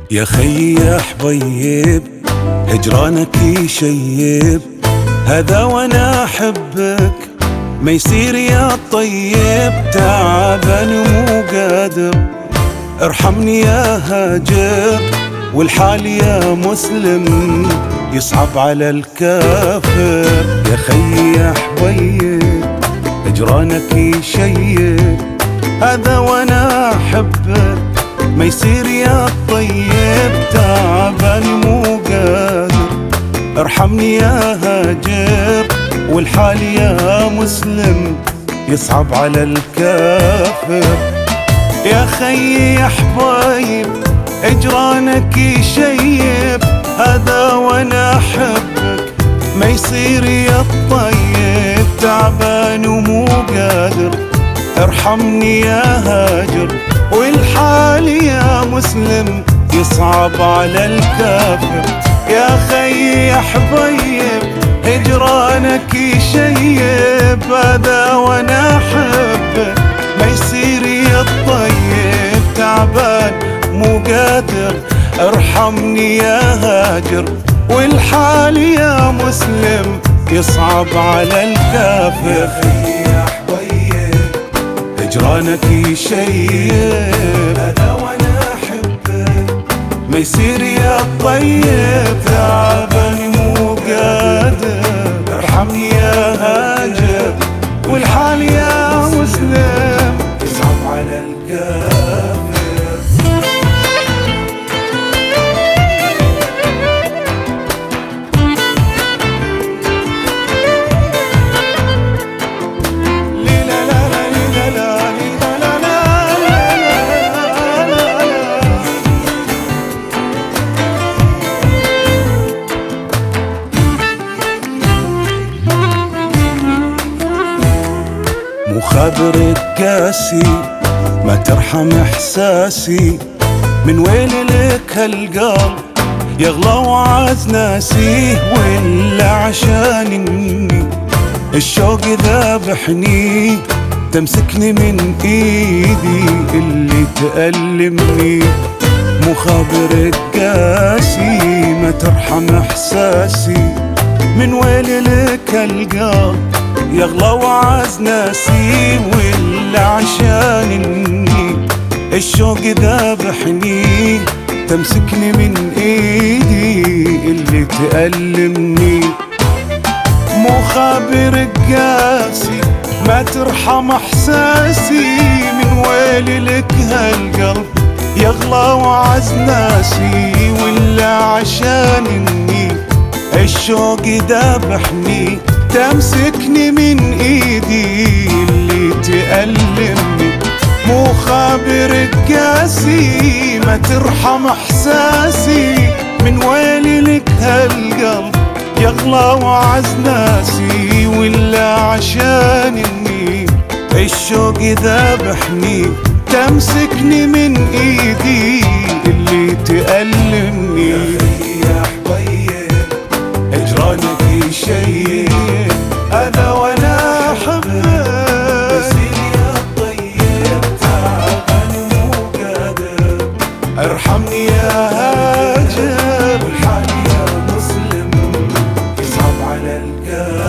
يا خي يا حبيب هجرانك يشيب، هذا وانا احبك ما يصير يا طيب. تعبان مو قادر ارحمني يا هاجر، والحال يا مسلم يصعب على الكافر. يا خي يا حبيب هجرانك يشيب، هذا وانا احبك ما يصير يا طيب. تعبان مو قادر ارحمني يا هاجر، والحال يا مسلم يصعب على الكافر. يا خي يا حبايب هجرانك يشيب، هذا وانا احبك ما يصير يا الطيب. تعبان ومو قادر ارحمني يا هاجر، والحال يا مسلم يصعب على الكافر. يا خي يا حبيب هجرانك يشيب، هذا وانا احبك ما يصير يا الطيب. تعبان مو قادر ارحمني يا هاجر، والحال يا مسلم يصعب على الكافر. يا خي يا حبيب هجرانك يشيب، هذا وانا احبك ما يصير يا الطيب. تعبان مو قادر ارحمني يا هاجر، والحال يا مسلم يصعب على الكافر. مخابرك قاسي ما ترحم احساسي، من وين لك هالقلب يغلى وعاز ناسيه. ولا عشانني الشوق ذابحني، تمسكني من ايدي اللي تألمني. مخابرك قاسي ما ترحم احساسي، من وين لك هالقلب يغلى وعاز ناسي. ولا عشانني الشوق ذابحني، تمسكني من ايدي اللي تألمني. مخابرك قاسي ما ترحم احساسي، من ويل لك هالقلب يغلى وعز ناسي. ولا عشانني الشوق ذابحني، تمسكني من ايدي اللي تألمني. مخابرك قاسي ما ترحم احساسي، من ويل لك هالقلب يغلى وعز ناسي. ولا عشانني الشوق ذابحني، تمسكني من ايدي اللي تألمني. يا خي يا حبيب هجرانك يشيب، هذا وانا احبك يصير يا الطيب. تعبان مو قادر ارحمني يا هاجر، والحال يا مسلم يصعب على الكافر.